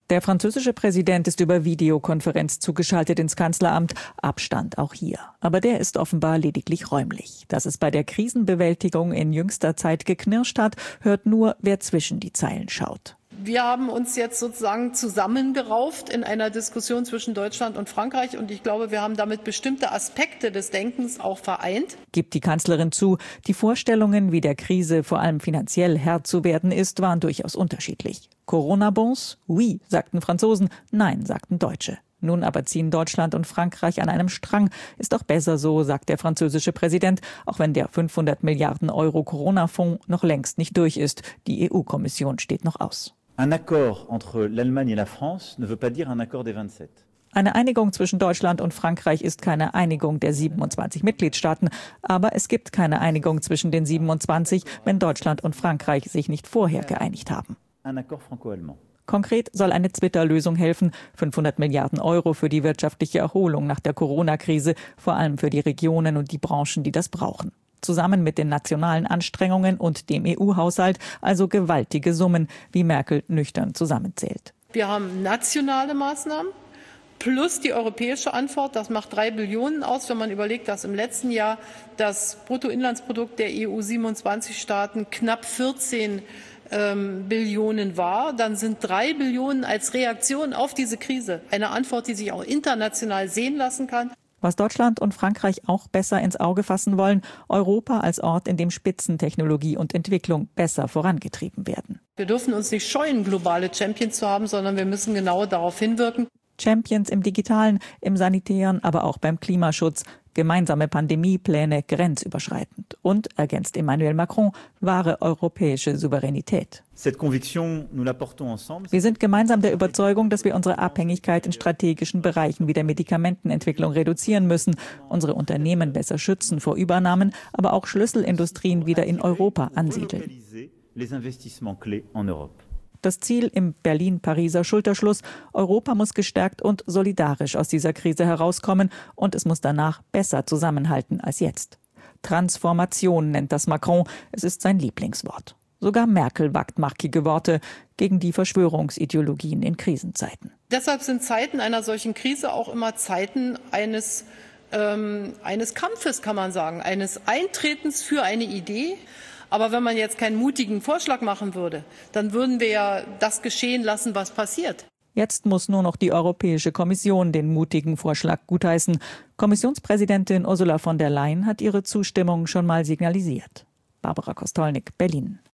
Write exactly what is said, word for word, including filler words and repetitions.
Der französische Präsident ist über Videokonferenz zugeschaltet ins Kanzleramt. Abstand auch hier. Aber der ist offenbar lediglich räumlich. Dass es bei der Krisenbewältigung in jüngster Zeit geknirscht hat, hört nur, wer zwischen die Zeilen schaut. Wir haben uns jetzt sozusagen zusammengerauft in einer Diskussion zwischen Deutschland und Frankreich. Und ich glaube, wir haben damit bestimmte Aspekte des Denkens auch vereint. Gibt die Kanzlerin zu, die Vorstellungen, wie der Krise vor allem finanziell Herr zu werden ist, waren durchaus unterschiedlich. Corona-Bons? Oui, sagten Franzosen. Nein, sagten Deutsche. Nun aber ziehen Deutschland und Frankreich an einem Strang. Ist doch besser so, sagt der französische Präsident, auch wenn der fünfhundert Milliarden Euro Corona-Fonds noch längst nicht durch ist. Die E U-Kommission steht noch aus. Un accord entre l'Allemagne et la France ne veut pas dire un accord des vingt-sept. Eine Einigung zwischen Deutschland und Frankreich ist keine Einigung der siebenundzwanzig Mitgliedstaaten. Aber es gibt keine Einigung zwischen den siebenundzwanzig, wenn Deutschland und Frankreich sich nicht vorher geeinigt haben. Un accord franco-allemand. Konkret soll eine Twitter-Lösung helfen, fünfhundert Milliarden Euro für die wirtschaftliche Erholung nach der Corona-Krise, vor allem für die Regionen und die Branchen, die das brauchen. Zusammen mit den nationalen Anstrengungen und dem E U-Haushalt also gewaltige Summen, wie Merkel nüchtern zusammenzählt. Wir haben nationale Maßnahmen plus die europäische Antwort. Das macht drei Billionen aus, wenn man überlegt, dass im letzten Jahr das Bruttoinlandsprodukt der E U siebenundzwanzig Staaten knapp vierzehn ähm, Billionen war. Dann sind drei Billionen als Reaktion auf diese Krise eine Antwort, die sich auch international sehen lassen kann. Was Deutschland und Frankreich auch besser ins Auge fassen wollen, Europa als Ort, in dem Spitzentechnologie und Entwicklung besser vorangetrieben werden. Wir dürfen uns nicht scheuen, globale Champions zu haben, sondern wir müssen genau darauf hinwirken. Champions im Digitalen, im Sanitären, aber auch beim Klimaschutz. Gemeinsame Pandemiepläne grenzüberschreitend. Und, ergänzt Emmanuel Macron, wahre europäische Souveränität. Wir sind gemeinsam der Überzeugung, dass wir unsere Abhängigkeit in strategischen Bereichen wie der Medikamentenentwicklung reduzieren müssen, unsere Unternehmen besser schützen vor Übernahmen, aber auch Schlüsselindustrien wieder in Europa ansiedeln. Das Ziel im Berlin-Pariser Schulterschluss: Europa muss gestärkt und solidarisch aus dieser Krise herauskommen und es muss danach besser zusammenhalten als jetzt. Transformation nennt das Macron, es ist sein Lieblingswort. Sogar Merkel wagt markige Worte gegen die Verschwörungsideologien in Krisenzeiten. Deshalb sind Zeiten einer solchen Krise auch immer Zeiten eines, ähm, eines Kampfes, kann man sagen, eines Eintretens für eine Idee. Aber wenn man jetzt keinen mutigen Vorschlag machen würde, dann würden wir ja das geschehen lassen, was passiert. Jetzt muss nur noch die Europäische Kommission den mutigen Vorschlag gutheißen. Kommissionspräsidentin Ursula von der Leyen hat ihre Zustimmung schon mal signalisiert. Barbara Kostolnik, Berlin.